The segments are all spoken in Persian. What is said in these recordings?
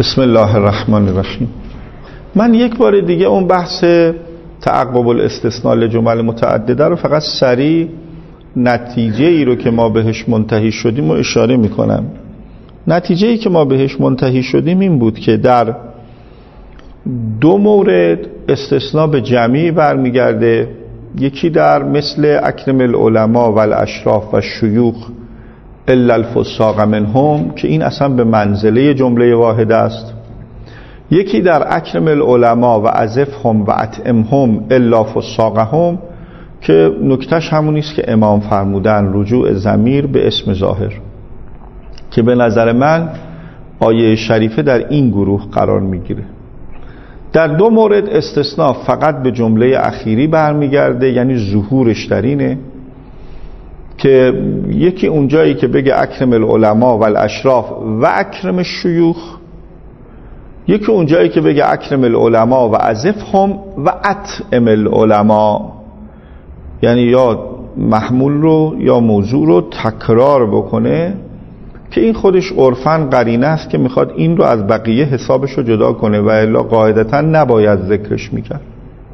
بسم الله الرحمن الرحیم. من یک بار دیگه اون بحث تعقب الاستثناء لجمل متعدده رو فقط سریع نتیجه ای رو که ما بهش منتهی شدیم و اشاره میکنم. نتیجه ای که ما بهش منتهی شدیم این بود که در دو مورد استثناء به جمعی برمیگرده، یکی در مثل اکرم العلماء و الاشراف و شیوخ الا الفساق منهم که این اصلا به منزله جمله واحد است، یکی در اکرم العلماء و عزفهم و اطعمهم الا فساقهم که نکتش همونی است که امام فرمودن رجوع ضمیر به اسم ظاهر، که به نظر من آیه شریفه در این گروه قرار میگیره. در دو مورد استثناء فقط به جمله اخیری برمیگرده، یعنی ظهورش در اینه که یکی اونجایی که بگه اکرم العلماء و الاشراف و اکرم الشیوخ، یکی اونجایی که بگه اکرم العلماء و عزفهم و اطعم العلماء، یعنی یا محمول رو یا موضوع رو تکرار بکنه که این خودش عرفاً قرینه است که میخواد این رو از بقیه حسابش رو جدا کنه و الا قاعدتاً نباید ذکرش میکرد.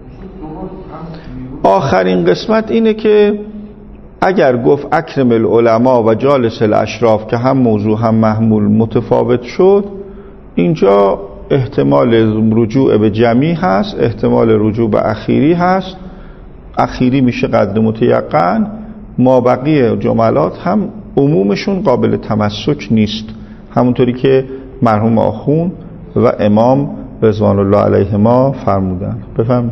آخرین قسمت اینه که اگر گفت اکرم العلماء و جالس الاشراف که هم موضوع هم محمول متفاوت شد، اینجا احتمال رجوع به جمعی هست، احتمال رجوع به اخیری هست. اخیری میشه قدر متیقن، ما بقیه جملات هم عمومشون قابل تمسک نیست، همونطوری که مرحوم آخوند و امام رضوان الله علیهما فرمودن. بفهم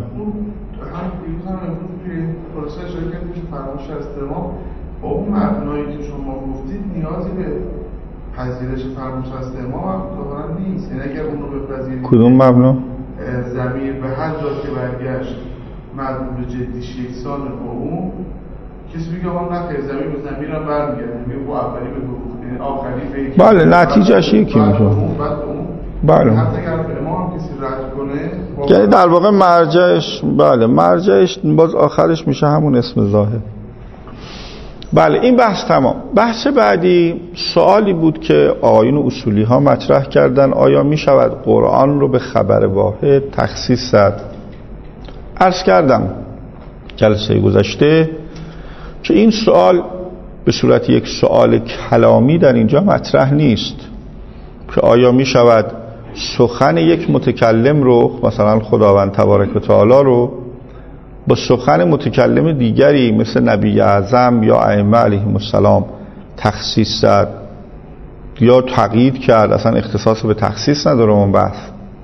با اون مبنایی که شما گفتید نیازی به پذیرش فرموش از امام ظاهرا نیست. یعنی اگر اون رو بپذیرید کدوم مبنا؟ ضمیر به هر جا که برگشت مدلول جدیش یکسان با اون، کسی میگه آقا نخیر ضمیر به ضمیر هم برمیگرده، میگه با اولی به یعنی آخری به بله نتیجهش یکی میشه. بله حتی اگر به امام کسی رد کنه یعنی در واقع مرجعش، بله مرجعش باز آخرش میشه همون اسم ظاهر. بله این بحث تمام. بحث بعدی سوالی بود که آقایون اصولی ها مطرح کردن، آیا می شود قرآن رو به خبر واحد تخصیص زد؟ عرض کردم جلسه گذشته که این سوال به صورت یک سوال کلامی در اینجا مطرح نیست که آیا می شود سخن یک متکلم رو، مثلا خداوند تبارک و تعالی رو، با سخن متکلم دیگری مثل نبی اعظم یا ائمه علیهم السلام تخصیص زد یا تقیید کرد. اصلا اختصاص به تخصیص نداره اون بحث.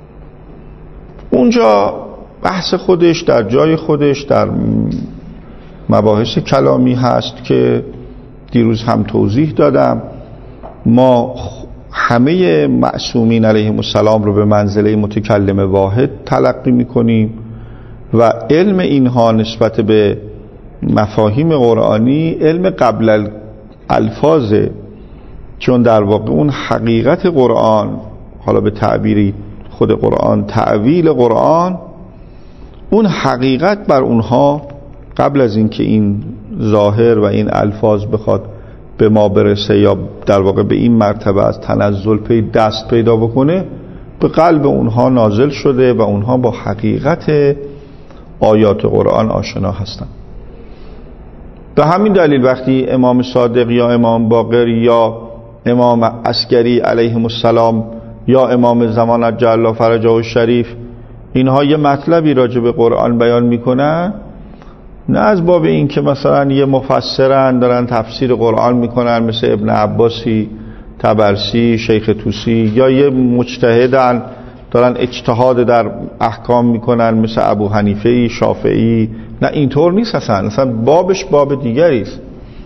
اونجا بحث خودش در جای خودش در مباحث کلامی هست که دیروز هم توضیح دادم. ما همه معصومین علیهم السلام رو به منزله متکلم واحد تلقی میکنیم و علم اینها نسبت به مفاهیم قرآنی علم قبل الفاظه، چون در واقع اون حقیقت قرآن، حالا به تعبیری خود قرآن تعویل قرآن، اون حقیقت بر اونها قبل از اینکه این ظاهر و این الفاظ بخواد به ما برسه یا در واقع به این مرتبه از تنزل دست پیدا بکنه، به قلب اونها نازل شده و اونها با حقیقت آیات قرآن آشنا هستند. به همین دلیل وقتی امام صادق یا امام باقر یا امام عسکری علیهم السلام یا امام زمان عجل الله فرجه الشریف اینها یه مطلبی راجع به قرآن بیان میکنن، نه از باب این که مثلا یه مفسرن دارن تفسیر قرآن میکنن مثل ابن عباسی، طبرسی، شیخ طوسی، یا یه مجتهدن دارن اجتهاد در احکام میکنن مثل ابو حنیفه، شافعی، نه اینطور نیست. اصلا بابش باب دیگری است.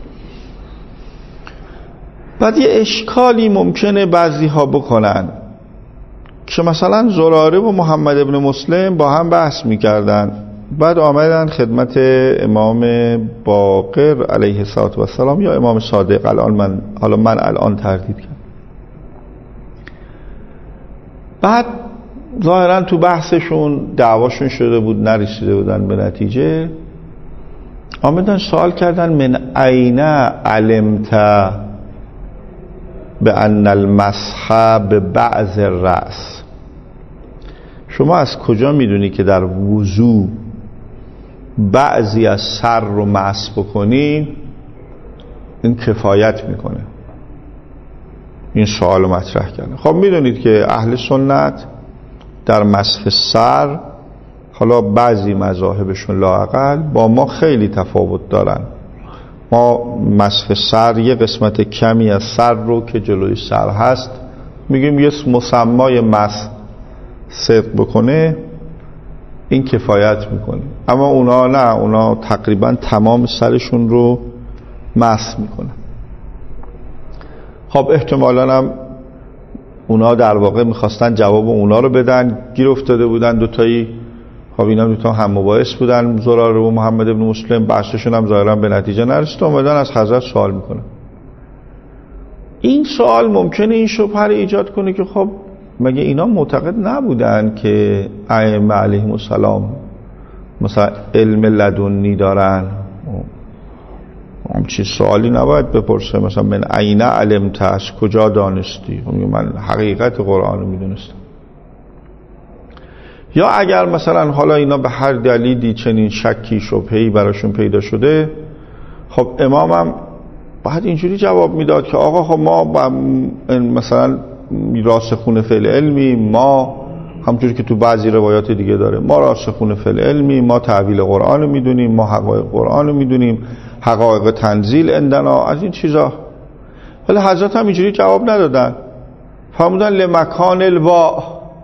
بعد یه اشکالی ممکنه بعضی ها بکنن که مثلا زراره و محمد ابن مسلم با هم بحث میکردن، بعد آمدن خدمت امام باقر علیه السلام یا امام صادق. من الان تردید کردم. بعد ظاهرا تو بحثشون دعواشون شده بود، نرسیده بودن به نتیجه، آمدن سوال کردن من این علمت به ان المسح به بعض الرأس، شما از کجا میدونی که در وضو بعضی از سر رو مس بکنی این کفایت میکنه؟ این سوال رو مطرح کردن. خب میدونید که اهل سنت در مسح سر، حالا بعضی مذاهبشون لااقل، با ما خیلی تفاوت دارن. ما مسح سر یه قسمت کمی از سر رو که جلوی سر هست میگیم یه مسمای مسح صدق بکنه این کفایت میکنه، اما اونا نه، اونا تقریبا تمام سرشون رو مسح میکنن. خب احتمالاً هم اونا در واقع میخواستن جواب اونا رو بدن، گیر افتاده بودن دوتایی. خب اینا دوتا هم مباحث بودن، زراره و محمد ابن مسلم، بحثشون هم ظاهرا به نتیجه نرسید، اومدن از حضرت سوال میکنن. این سوال ممکنه این شبهه رو ایجاد کنه که خب مگه اینا معتقد نبودن که ائمه علیهم السلام مثلا علم لدنی دارن؟ همچین سوالی نباید بپرسه مثلا من عین علمت، از کجا دانستی؟ من حقیقت قرآن رو میدونستم. یا اگر مثلا حالا اینا به هر دلیلی چنین شکی شبهه‌ای براشون پیدا شده، خب امامم بعد اینجوری جواب میداد که آقا خب ما مثلا راسخون فی العلمی، ما همونجوری که تو بعضی روایات دیگه داره، ما راسخون فی العلمی، ما تعویل قرآن رو میدونیم، ما حقایق قرآن رو میدونیم، حقایق تنزیل عندنا، از این چیزا. ولی حضرت هم اینجوری جواب ندادن، فرمودن لمکان الوا.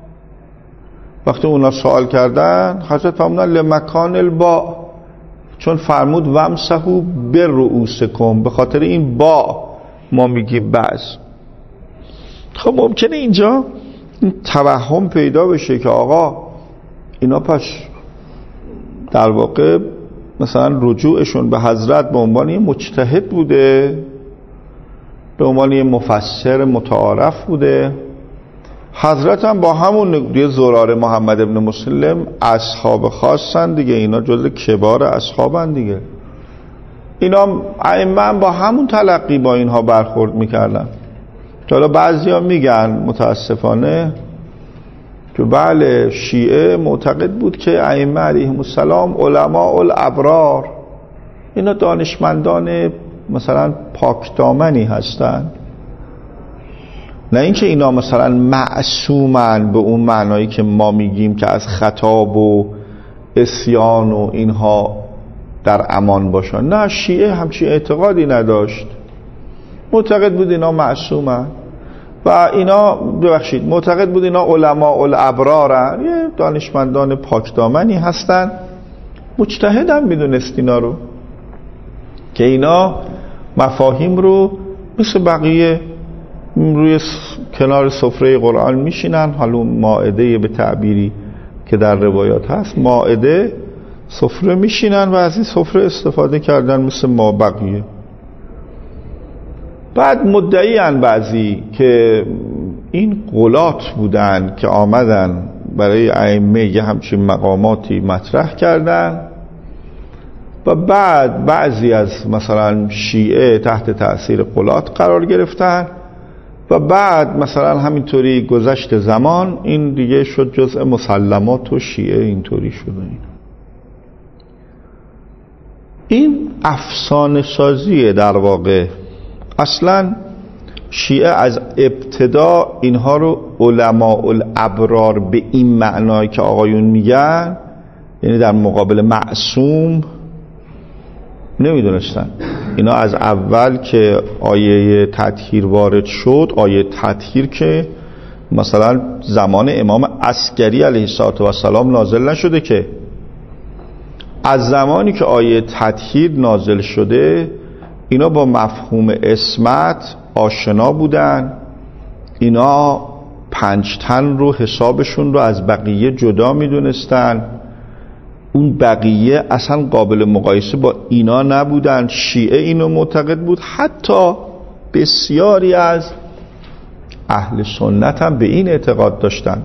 وقتی اونا سوال کردن حضرت فرمودن لمکان الوا، چون فرمود ومسحوا برؤوسکم، به خاطر این با ما میگیم بعض. خب ممکنه اینجا توهم پیدا بشه که آقا اینا پس در واقع مثلا رجوعشون به حضرت به عنوان یه مجتهد بوده، به عنوان یه مفسر متعارف بوده. حضرت هم با همون یه زراره محمد ابن مسلم اصحاب خاصن دیگه، اینا جزو کبار اصحابن دیگه، اینا ائمه هم با همون تلقی با اینها برخورد میکردن. حالا بعضیا میگن متاسفانه که بله شیعه معتقد بود که ائمه علیهم السلام علماء الابرار، اینا دانشمندان مثلا پاکدامنی هستن، نه اینکه اینا مثلا معصومن به اون معنایی که ما میگیم که از خطاب و عصیان و اینها در امان باشن. نه، شیعه همچین اعتقادی نداشت، معتقد بود اینا معصومن و اینا ببخشید معتقد بود اینا علماء الابرارن، یه دانشمندان پاکدامنی هستن. مجتهد هم میدونست اینا رو که اینا مفاهیم رو مثل بقیه روی کنار سفره قرآن میشینن. حالا مائده به تعبیری که در روایات هست، مائده سفره میشینن و از این سفره استفاده کردن مثل ما بقیه. بعد مدعیان بعضی که این غلات بودن که آمدن برای ائمه یه همچین مقاماتی مطرح کردن و بعد بعضی از مثلا شیعه تحت تأثیر غلات قرار گرفتن و بعد مثلا همینطوری گذشت زمان این دیگه شد جزء مسلمات و شیعه اینطوری شد. این افسانه سازیه در واقع. اصلا شیعه از ابتدا اینها رو علماء الابرار به این معنایی که آقایون میگن، یعنی در مقابل معصوم، نمیدونستن. اینا از اول که آیه تطهیر وارد شد، آیه تطهیر که مثلا زمان امام عسکری علیه السلام نازل نشده، که از زمانی که آیه تطهیر نازل شده اینا با مفهوم عصمت آشنا بودن. اینا 5 تن رو حسابشون رو از بقیه جدا میدونستن، اون بقیه اصلا قابل مقایسه با اینا نبودن. شیعه اینو معتقد بود، حتی بسیاری از اهل سنت هم به این اعتقاد داشتن.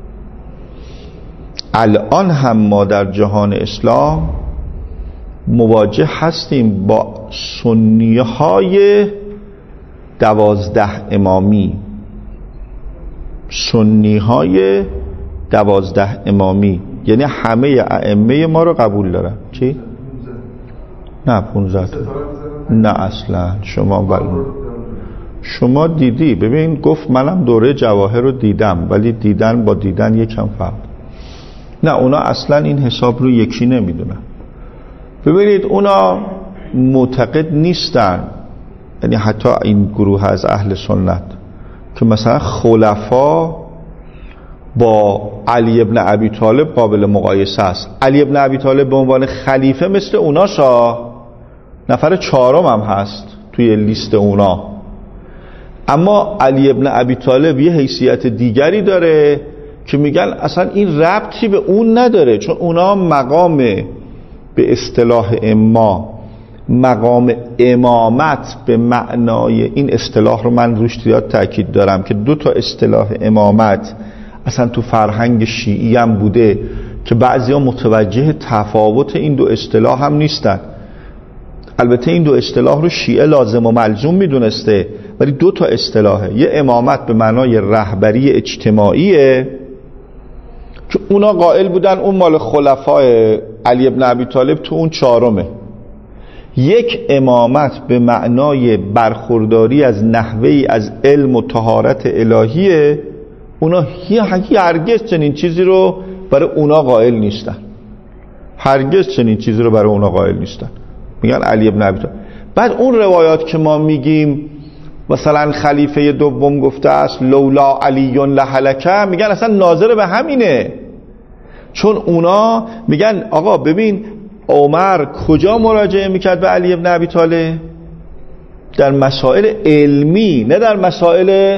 الان هم ما در جهان اسلام مواجه هستیم با سنیهای 12 امامی، سنیهای 12 امامی، یعنی همه ائمه ما رو قبول دارن. چی؟ نه 15. نه اصلا شما دیدی، ببین گفت منم دوره جواهر رو دیدم، ولی دیدن با دیدن یکم فرق. نه اونا اصلا این حساب رو یکی نمیدونن. ببینید اونا معتقد نیستن، یعنی حتی این گروه از اهل سنت، که مثلا خلفا با علی ابن ابی طالب قابل مقایسه است. علی ابن ابی طالب به عنوان خلیفه مثل اوناشا نفر 4م هم هست توی لیست اونا، اما علی ابن ابی طالب یه حیثیت دیگری داره که میگن اصلا این ربطی به اون نداره، چون اونا مقام به اصطلاح مقام امامت به معنای این اصطلاح رو من روش زیاد تاکید دارم که 2 اصطلاح امامت اصلا تو فرهنگ شیعی هم بوده که بعضیا متوجه تفاوت این 2 اصطلاح هم نیستن. البته این 2 اصطلاح رو شیعه لازم و ملزوم میدونسته، ولی 2 اصطلاحه. یه امامت به معنای رهبری اجتماعیه که اونا قائل بودن اون مال خلفای علی ابن ابی طالب، تو اون 4مه. یک امامت به معنای برخورداری از نحوهی از علم و طهارت الهیه، اونا هرگز چنین چیزی رو برای اونا قائل نیستن. هرگز چنین چیزی رو برای اونا قائل نیستن. میگن علی ابن ابی طالب. بعد اون روایات که ما میگیم مثلا خلیفه دوم گفته است لولا علی لهلکه، میگن اصلا ناظر به همینه، چون اونا میگن آقا ببین عمر کجا مراجعه میکرد به علی ابن ابی طالب؟ در مسائل علمی، نه در مسائل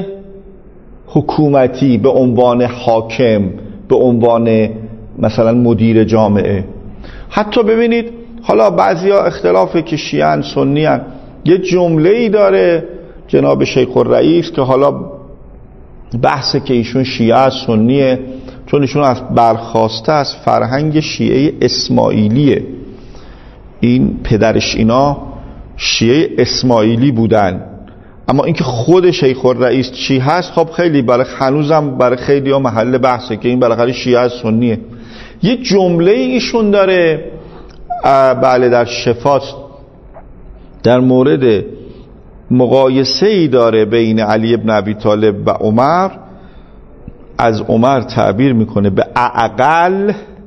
حکومتی به عنوان حاکم، به عنوان مثلا مدیر جامعه. حتی ببینید حالا بعضیا اختلافه که شیعن سنیان، یه جمله‌ای داره جناب شیخ الرئیس که حالا بحثه که ایشون شیعه سنیه، چون ایشون از برخواسته از فرهنگ شیعه اسماعیلیه. این پدرش اینا شیعه اسماعیلی بودن، اما اینکه خود شیخ الرئیس چی هست خب خیلی برای هنوزم برای خیلی ها محل بحثه که این بالاخره شیعه سنیه. یه جمله ایشون داره بله در شفاعت در مورد مقایسه ای داره بین علی ابن ابی طالب و عمر، از عمر تعبیر میکنه به اعقل،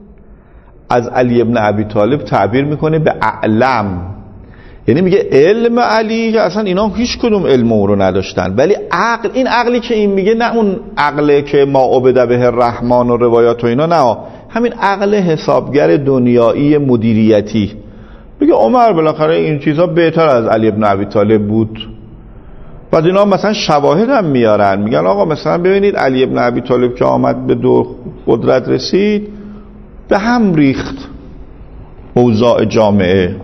از علی ابن ابی طالب تعبیر میکنه به اعلم. یعنی میگه علم علی که اصلا اینا هیچ کدوم علم اون رو نداشتن، ولی عقل، این عقلی که این میگه نه اون عقله که ما عبد به الرحمن و روایات و اینا، نه همین عقل حسابگر دنیایی مدیریتی. میگه عمر بالاخره این چیزا بهتر از علی ابن ابی طالب بود. بعد اینا مثلا شواهد هم میارن، میگن آقا مثلا ببینید علی ابن ابی طالب که آمد به دور قدرت رسید به هم ریخت اوضاع جامعه.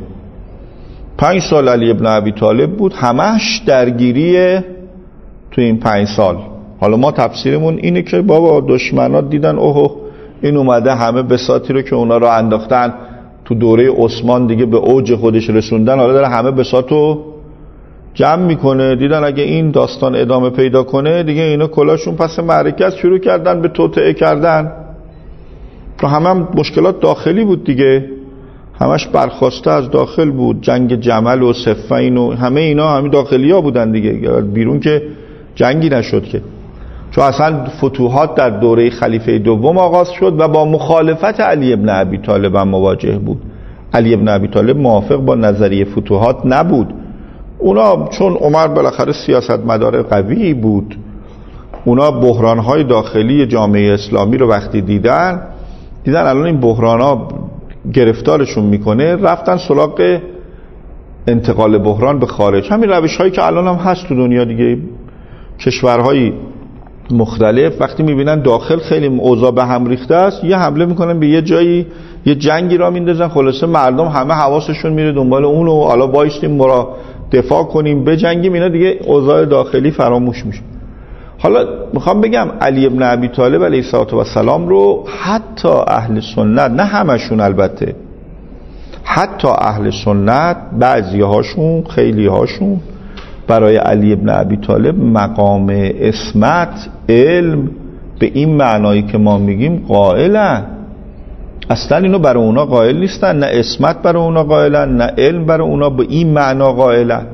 5 سال علی ابن ابی طالب بود، همش درگیریه تو این 5 سال. حالا ما تفسیرمون اینه که بابا دشمنات دیدن اوه این اومده همه بساطی رو که اونا رو انداختن تو دوره عثمان دیگه به اوج خودش رسوندن، حالا داره همه بساطو جمع میکنه. دیدن اگه این داستان ادامه پیدا کنه دیگه اینا کلاشون پس معرکه شروع کردن به توطئه کردن. تو همه مشکلات داخلی بود دیگه، همش برخواسته از داخل بود. جنگ جمل و صفین و همه اینا همین داخلی ها بودن دیگه، بیرون که جنگی نشد که. چون اصلا فتوحات در دوره خلیفه دوم آغاز شد و با مخالفت علی ابن ابی طالب هم مواجه بود. علی ابن ابی طالب موافق با نظریه فتوحات نبود. اونا چون عمر بالاخره سیاستمدار قوی بود، اونا بحران‌های داخلی جامعه اسلامی رو وقتی دیدن الان این بحران‌ها گرفتارشون میکنه، رفتن سراغ انتقال بحران به خارج. همین روش‌هایی که الان هم هست تو دنیا دیگه. کشورهای مختلف وقتی میبینن داخل خیلی اوضاع به هم ریخته است، یه حمله میکنن به یه جایی، یه جنگی را میندازن، خلاصه مردم همه حواسشون میره دنبال اون و حالا وایسیم دفاع کنیم بجنگیم، اینا دیگه اوضاع داخلی فراموش میشه. حالا میخوام بگم علی ابن ابی طالب علیه السلام رو حتی اهل سنت، نه همشون البته، حتی اهل سنت بعضی هاشون خیلی هاشون برای علی ابن ابی طالب مقام عصمت، علم به این معنایی که ما میگیم قائلن. اصلا اینو برای اونا قائل نیستن، نه عصمت برای اونا قائلن، نه علم برای اونا به این معنا قائلن.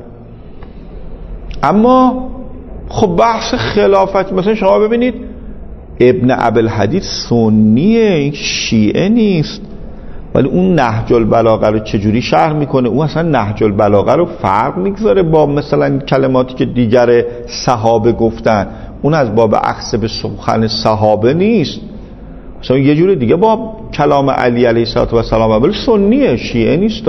اما خب بحث خلافت، مثلا شما ببینید ابن ابوالحدید سنیه، این شیعه نیست، ولی اون نهج البلاغه رو چجوری شرح میکنه؟ اون اصلا نهج البلاغه رو فرق میگذاره با مثلا کلماتی که دیگر صحابه گفتن. اون از باب اخذ به سخن صحابه نیست، مثلا یه جور دیگه با کلام علی علیه السلام، ولی سنیه، شیعه نیست.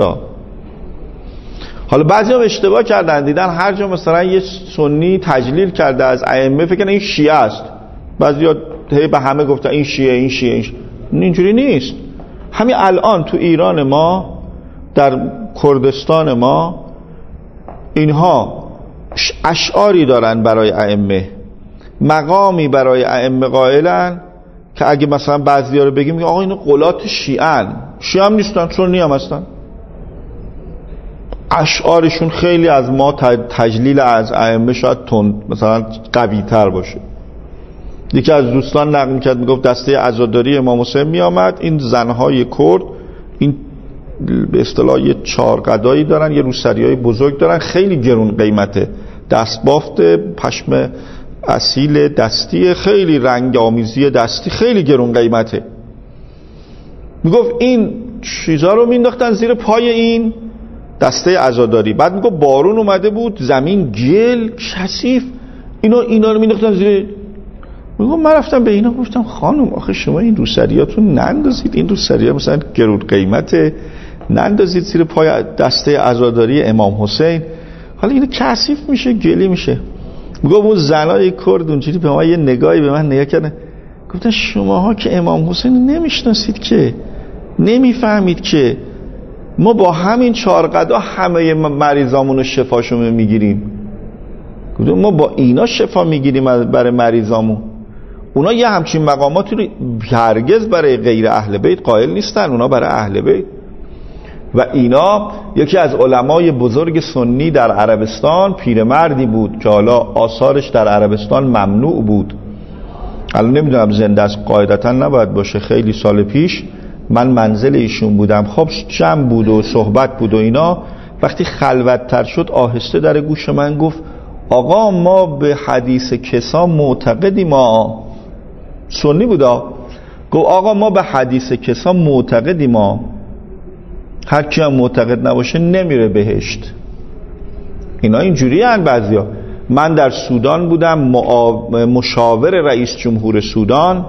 حالا بعضی هم اشتباه کردن، دیدن هر جا مثلا یه سنی تجلیل کرده از ائمه فکر کنن این شیعه است، بعضیا به همه گفتن این شیعه این شیعه این شیعه. اینجوری نیست. همین الان تو ایران ما، در کردستان ما، اینها اشعاری دارن برای ائمه، مقامی برای ائمه قائلن که اگه مثلا بعضیا رو بگیم آقا اینو قولات شیعه‌ان، شیعه هم نیستن، سنی هم هستن. اشعارشون خیلی از ما تجلیل از ائمه شاید مثلا قوی تر باشه. یکی از دوستان نقل کرد، میگفت دسته عزاداری امام حسین میامد، این زنهای کرد این به اصطلاح یه 4 قدایی دارن، یه روسریای بزرگ دارن، خیلی گرون قیمته، دستبافت پشم اصیل دستی، خیلی رنگ آمیزی دستی، خیلی گرون قیمته. میگفت این چیزا رو مینداختن زیر پای این دسته عزاداری، بعد میگفت بارون اومده بود، زمین گل کثیف، اینا رو مینداختن زیر. میگم من رفتم به اینا گفتم خانم آخه شما این روسریاتون نندازید، این روسریا مثلا گرون قیمته، نندازید زیر پای دسته عزاداری امام حسین، حالا اینو کثیف میشه، گلی میشه. میگم اون زنای کرد اونجوری به ما یه نگاهی به من نگاه کردن، گفتن شماها که امام حسین نمیشناسید، که نمیفهمید که ما با همین 4 قدا همه مریضامون رو شفاشون میگیریم. گفتم ما با اینا شفا میگیریم برای مریضامون. اونا یه همچین مقاماتی رو هرگز برای غیر اهل بیت قائل نیستن، اونا برای اهل بیت. و اینا یکی از علمای بزرگ سنی در عربستان پیرمردی بود که حالا آثارش در عربستان ممنوع بود، الان نمیدونم زنده است، قاعدتا نباید باشه. خیلی سال پیش من منزل ایشون بودم، خب جمع بود و صحبت بود و اینا. وقتی خلوت‌تر شد آهسته در گوش من گفت آقا ما به حدیث کسا معتقدیم. ما سنی بودا، گفت آقا ما به حدیث کسا معتقدیم، هر کی هم معتقد نباشه نمیره بهشت. اینا اینجوری هن بعضیا. من در سودان بودم، مشاور رئیس جمهور سودان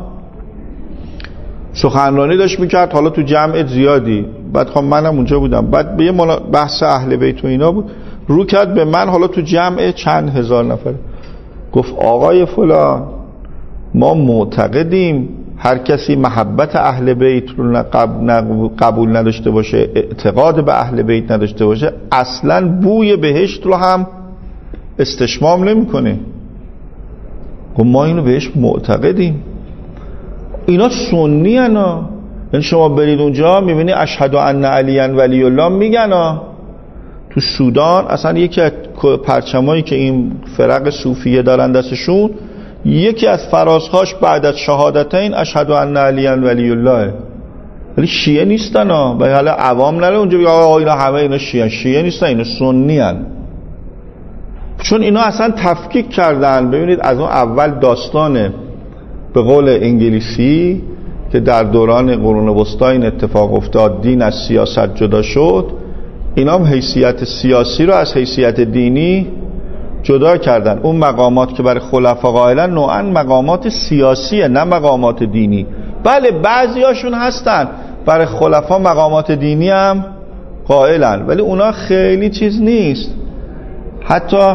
سخنرانی داشت میکرد، حالا تو جمع زیادی، بعد خب منم اونجا بودم، بعد به یه بحث اهل بیت و اینا بود، رو کرد به من، حالا تو جمع چند هزار نفر، گفت آقای فلان ما معتقدیم هر کسی محبت اهل بیت رو قبول نداشته باشه، اعتقاد به اهل بیت نداشته باشه، اصلا بوی بهشت رو هم استشمام نمیکنه. گفت ما اینو بهش معتقدیم. اینا سنی انا، یعنی شما برید اونجا میبینی اشهد ان علی ولی الله میگن. تو سودان اصلا یکی از پرچمایی که این فرق صوفیه دارن دستشون، یکی از فرازهاش بعد از شهادتین اشهد ان علی ولی الله، ولی شیعه نیستن ها. و حالا عوام نره اونجا بگه آقا اینا همه اینا شیعه نیستن، اینا سنی هن. چون اینا اصلا تفکیک کردن. ببینید از اون اول داستانه به قول انگلیسی که در دوران قرون وسطی این اتفاق افتاد، دین از سیاست جدا شد، اینا هم حیثیت سیاسی رو از حیثیت دینی جدا کردن. اون مقامات که برای خلفا قائلن نوعا مقامات سیاسیه، نه مقامات دینی. بله بعضی هاشون هستن برای خلفا مقامات دینی هم قائلن، ولی اونا خیلی چیز نیست. حتی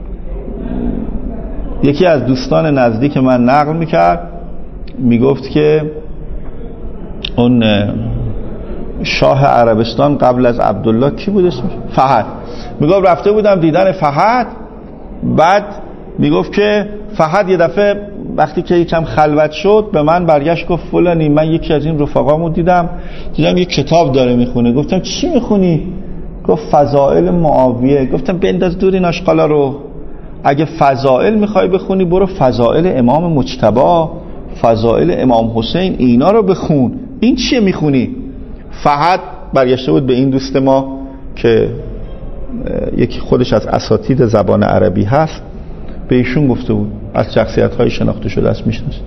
یکی از دوستان نزدیک من نقل میکرد، میگفت که اون شاه عربستان قبل از عبدالله کی بود اسمش؟ فهد. میگفت رفته بودم دیدن فهد، بعد میگفت که فهد یه دفعه وقتی که یکم خلوت شد به من برگشت گفت فلانی من یکی از این رفقامو دیدم یه کتاب داره میخونه. گفتم چی میخونی؟ گفت فضائل معاویه. گفتم بنداز دور این آشغالا رو، اگه فضائل میخوای بخونی برو فضائل امام مجتبی، فضائل امام حسین اینا رو بخون. این چیه میخونی؟ فهد برگشته بود به این دوست ما که یکی خودش از اساتید زبان عربی هست، به ایشون گفته بود از شخصیت‌های شناخته شده است میشناسید.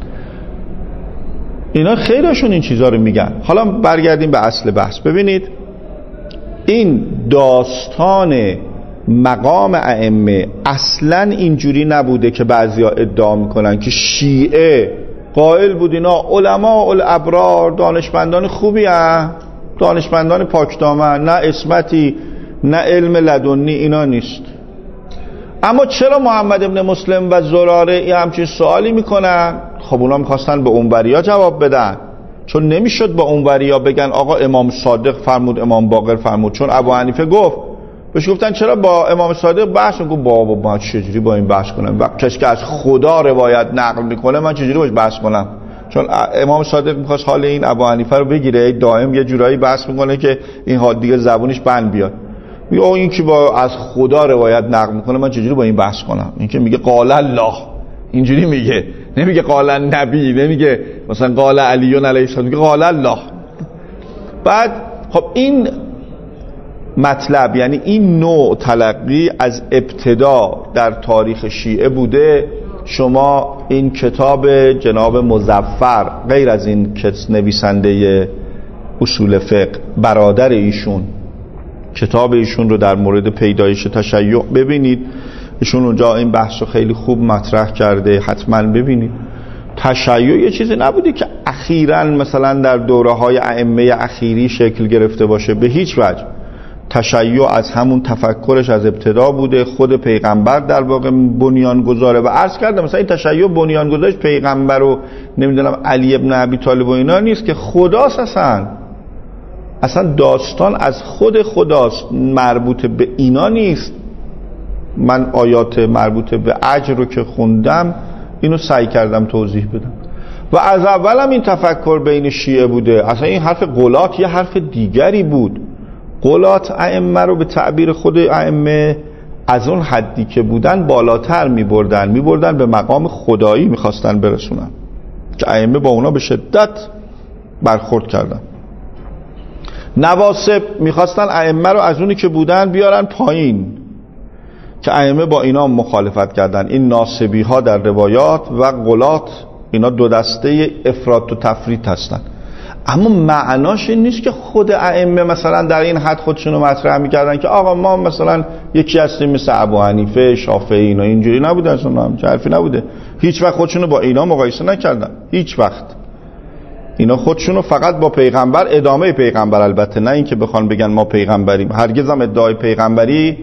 اینا خیلیشون این چیزها رو میگن. حالا برگردیم به اصل بحث. ببینید این داستان مقام ائمه اصلا اینجوری نبوده که بعضیا ادعا میکنن که شیعه قائل بود اینا علما الابرار دانشمندان خوبی هستند، دانشمندان پاکدامن، نه عصمتی نه علم لدنی اینا نیست. اما چرا محمد ابن مسلم و زراره همچین سوالی میکنن؟ خب اونا میخواستن به اونوریا جواب بدن، چون نمیشد با اونوریا بگن آقا امام صادق فرمود امام باقر فرمود، چون ابو حنیفه گفت. بهش گفتن چرا با امام صادق بحث میکنی؟ بابا من چجوری با این بحث کنم؟ کسی که از خدا روایت نقل میکنه من چجوری باش بحث کنم؟ چون امام صادق میخواست حال این ابو حنیفه رو بگیره، دائم یه جورایی بحث میکنه که این حال دیگه زبونش بند بیاد. میگه این که با از خدا روایت نقل میکنه من چجوری با این بحث کنم؟ این که میگه قال الله اینجوری میگه، نمیگه قال النبی، نمیگه مثلا قال علی علیه السلام، میگه قال الله. بعد خب این مطلب یعنی این نوع تلقی از ابتدا در تاریخ شیعه بوده. شما این کتاب جناب مظفر غیر از این که نویسنده اصول فقه برادر ایشون، کتاب ایشون رو در مورد پیدایش تشیع ببینید، ایشون اونجا این بحث رو خیلی خوب مطرح کرده، حتما ببینید. تشیع یه چیزی نبوده که اخیراً مثلا در دوره‌های ائمه اخیری شکل گرفته باشه، به هیچ وجه. تشیع از همون تفکرش از ابتدا بوده، خود پیغمبر در واقع بنیان گذاره. و عرض کردم مثلا این تشیع بنیان گذارش پیغمبر و نمیدونم علی ابن ابی طالب و اینا نیست که خداست، اصلا داستان از خود خداست، مربوط به اینا نیست. من آیات مربوط به اجر رو که خوندم اینو سعی کردم توضیح بدم. و از اول هم این تفکر بین شیعه بوده. اصلا این حرف غلات یه حرف دیگری بود. غلات ائمه رو به تعبیر خود ائمه از اون حدی که بودن بالاتر میبردن به مقام خدایی میخواستن برسونن، که ائمه با اونا به شدت برخورد کردن. نواصب میخواستن ائمه رو از اونی که بودن بیارن پایین، که ائمه با اینا مخالفت کردن. این ناصبی ها در روایات و غلات اینا دو دسته افراط و تفریط هستن. اما معناش این نیست که خود ائمه مثلا در این حد خودشونو مطرح میکردن که آقا ما مثلا یکی هستیم مثل ابو حنیفه، شافعی. اینا اینجوری نبوده، اصلا همچین حرفی نبوده. هیچ وقت خودشونو با اینا مقایسه نکردن، هیچ وقت. اینا خودشونو فقط با پیغمبر، ادامه پیغمبر البته، نه این که بخوان بگن ما پیغمبریم. هرگز هم ادعای پیغمبری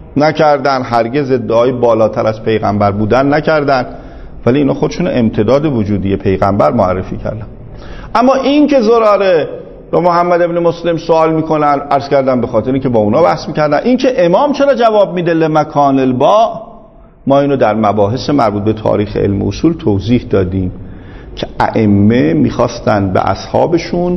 نکردن، هرگز ادعای بالاتر از پیغمبر بودن نکردن، ولی اینا خودشونو امتداد وجودی پیغمبر معرفی کردن. اما این که زراره و محمد ابن مسلم سوال میکنن، عرض کردم به خاطر اینکه با اونا بحث میکردن. این که امام چرا جواب میده لمکان البا، ما اینو در مباحث مربوط به تاریخ علم اصول توضیح دادیم که ائمه میخواستن به اصحابشون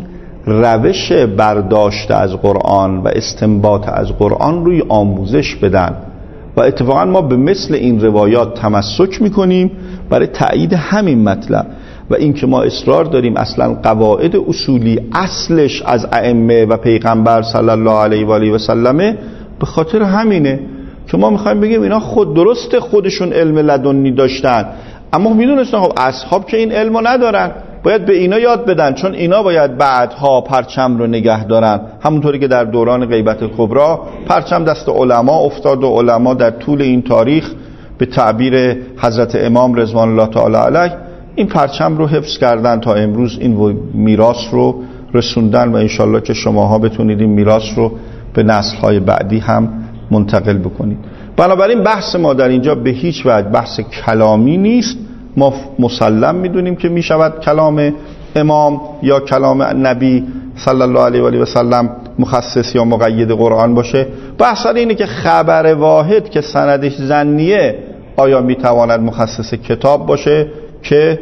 روش برداشت از قرآن و استنباط از قرآن روی آموزش بدن. و اتفاقا ما به مثل این روایات تمسک میکنیم برای تأیید همین مطلب. و این که ما اصرار داریم اصلا قواعد اصولی اصلش از ائمه و پیغمبر صلی الله علیه و آله و سلمه، به خاطر همینه که ما میخوایم بگیم اینا درسته خودشون علم لدنی داشتن، اما میدونستن خب اصحاب که این علمو ندارن، باید به اینا یاد بدن، چون اینا باید بعدها پرچم رو نگه دارن. همونطوری که در دوران غیبت کبری پرچم دست علما افتاد و علما در طول این تاریخ به تعبیر حضرت امام رضوان الله تعالی علیه این پرچم رو حفظ کردن تا امروز این میراث رو رسوندن. و انشالله که شماها بتونید این میراث رو به نسل‌های بعدی هم منتقل بکنید. بنابراین بحث ما در اینجا به هیچ وجه بحث کلامی نیست. ما مسلم میدونیم که میشود کلام امام یا کلام نبی صلی الله علیه و آله و سلم مخصص یا مقید قرآن باشه. بحث اینه که خبر واحد که سندش ظنیه آیا میتواند مخصص کتاب باشه که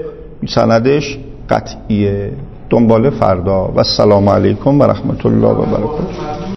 سندش قطعیه. دنبال فردا. و السلام علیکم و رحمت الله و برکاته.